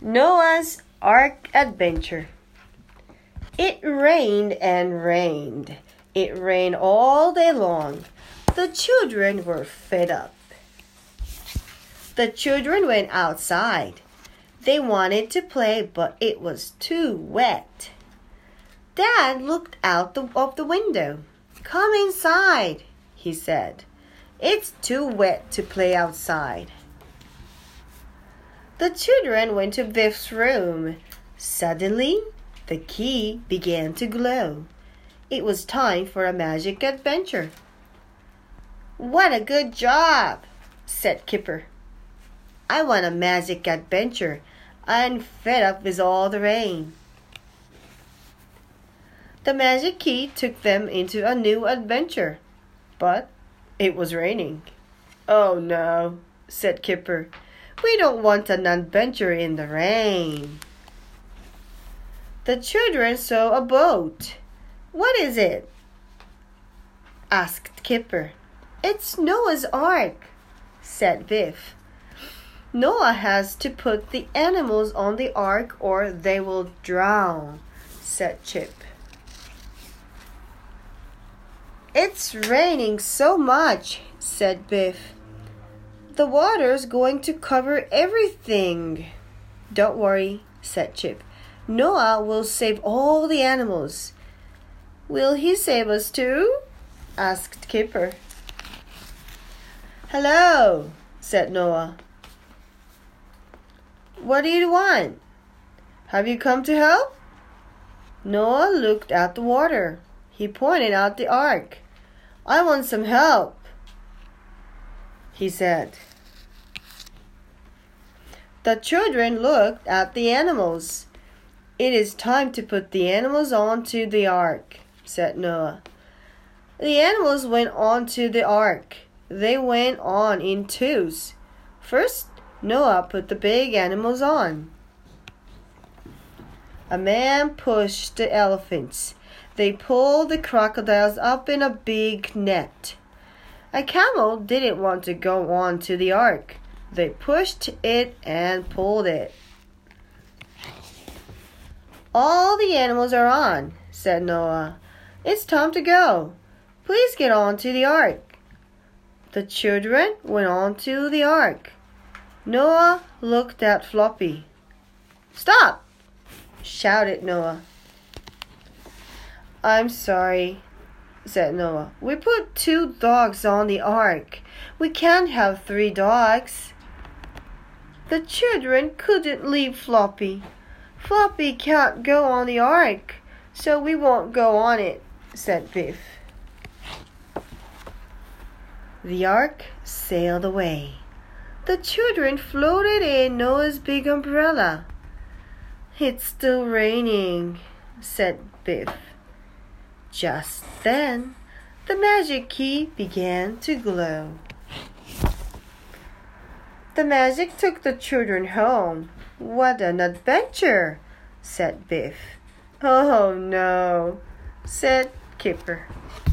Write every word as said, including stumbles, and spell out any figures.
Noah's Ark Adventure. It rained and rained. It rained all day long. The children were fed up. The children went outside. They wanted to play, but it was too wet. Dad looked out the, of the window. "Come inside," he said. "It's too wet to play outside." The children went to Biff's room. Suddenly, the key began to glow. It was time for a magic adventure. "What a good job," said Kipper. "I want a magic adventure. I'm fed up with all the rain." The magic key took them into a new adventure, but it was raining. "Oh no," said Kipper. "We don't want an adventure in the rain." The children saw a boat. "What is it?" asked Kipper. "It's Noah's Ark," said Biff. "Noah has to put the animals on the ark or they will drown," said Chip. "It's raining so much," said Biff. "The water's going to cover everything." "Don't worry," said Chip. "Noah will save all the animals." "Will he save us too?" asked Kipper. "Hello," said Noah. "What do you want? Have you come to help?" Noah looked at the water. He pointed out the ark. "I want some help," he said. The children looked at the animals. "It is time to put the animals onto the ark," said Noah. The animals went onto the ark. They went on in twos. First, Noah put the big animals on. A man pushed the elephants. They pulled the crocodiles up in a big net. A camel didn't want to go on to the ark. They pushed it and pulled it. "All the animals are on," said Noah. "It's time to go. Please get on to the ark." The children went on to the ark. Noah looked at Floppy. "Stop!" shouted Noah. "I'm sorry," said Noah. "We put two dogs on the ark. We can't have three dogs." The children couldn't leave Floppy. "Floppy can't go on the ark, so we won't go on it," said Biff. The ark sailed away. The children floated in Noah's big umbrella. "It's still raining," said Biff. Just then, the magic key began to glow. The magic took the children home. "What an adventure," said Biff. "Oh no," said Kipper.